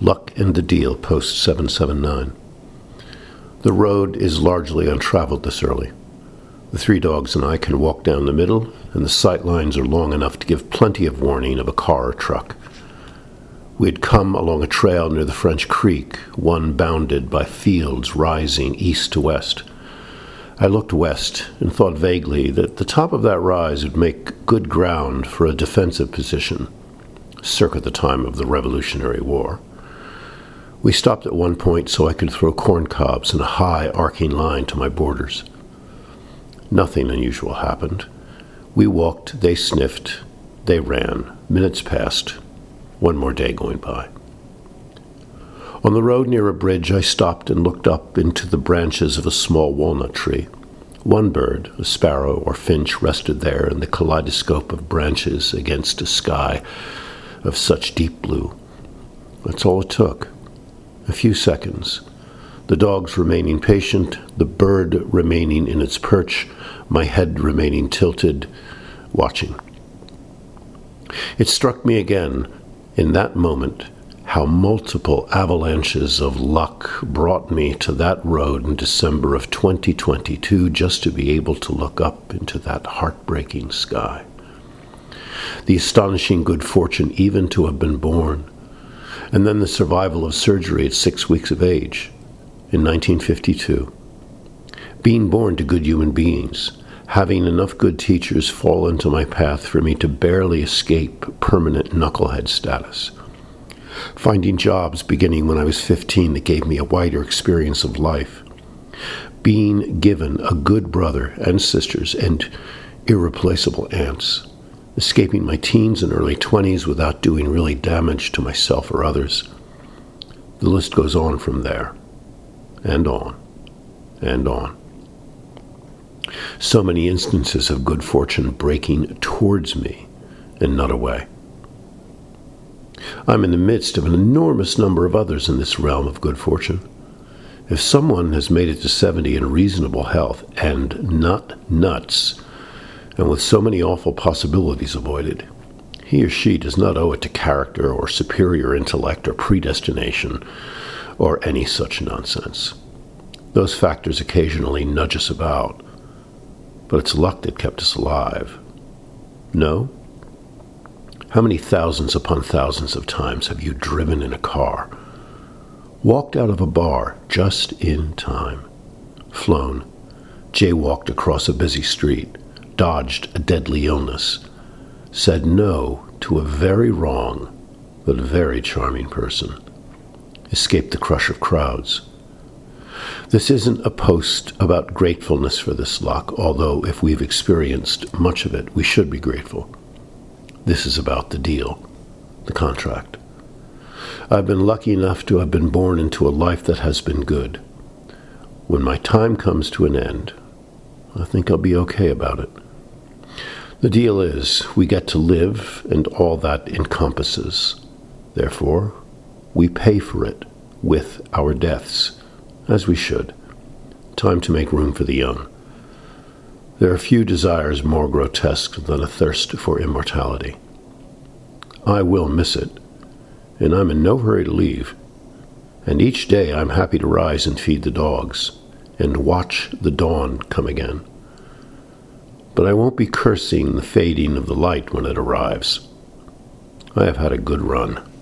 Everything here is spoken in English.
Luck and the Deal, Post 779. The road is largely untraveled this early. The three dogs and I can walk down the middle, and the sight lines are long enough to give plenty of warning of a car or truck. We had come along a trail near the French Creek, one bounded by fields rising east to west. I looked west and thought vaguely that the top of that rise would make good ground for a defensive position, circa the time of the Revolutionary War. We stopped at one point so I could throw corn cobs in a high arcing line to my boarders. Nothing unusual happened. We walked, they sniffed, they ran. Minutes passed. One more day going by. On the road near a bridge, I stopped and looked up into the branches of a small walnut tree. One bird, a sparrow or finch, rested there in the kaleidoscope of branches against a sky of such deep blue. That's all it took. A few seconds. The dogs remaining patient, the bird remaining in its perch, my head remaining tilted, watching. It struck me again, in that moment, how multiple avalanches of luck brought me to that road in December of 2022 just to be able to look up into that heartbreaking sky. The astonishing good fortune even to have been born, and then the survival of surgery at 6 weeks of age in 1952. Being born to good human beings, having enough good teachers fall into my path for me to barely escape permanent knucklehead status. Finding jobs beginning when I was 15 that gave me a wider experience of life. Being given a good brother and sisters and irreplaceable aunts. Escaping my teens and early 20s without doing really damage to myself or others. The list goes on from there, and on, and on. So many instances of good fortune breaking towards me and not away. I'm in the midst of an enormous number of others in this realm of good fortune. If someone has made it to 70 in reasonable health and not nuts, and with so many awful possibilities avoided, he or she does not owe it to character or superior intellect or predestination or any such nonsense. Those factors occasionally nudge us about, but it's luck that kept us alive. No? How many thousands upon thousands of times have you driven in a car, walked out of a bar just in time, flown, jaywalked across a busy street, dodged a deadly illness, said no to a very wrong but very charming person, escaped the crush of crowds. This isn't a post about gratefulness for this luck, although if we've experienced much of it, we should be grateful. This is about the deal, the contract. I've been lucky enough to have been born into a life that has been good. When my time comes to an end, I think I'll be okay about it. The deal is, we get to live and all that encompasses. Therefore, we pay for it with our deaths, as we should. Time to make room for the young. There are few desires more grotesque than a thirst for immortality. I will miss it, and I'm in no hurry to leave. And each day I'm happy to rise and feed the dogs, and watch the dawn come again. But I won't be cursing the fading of the light when it arrives. I have had a good run.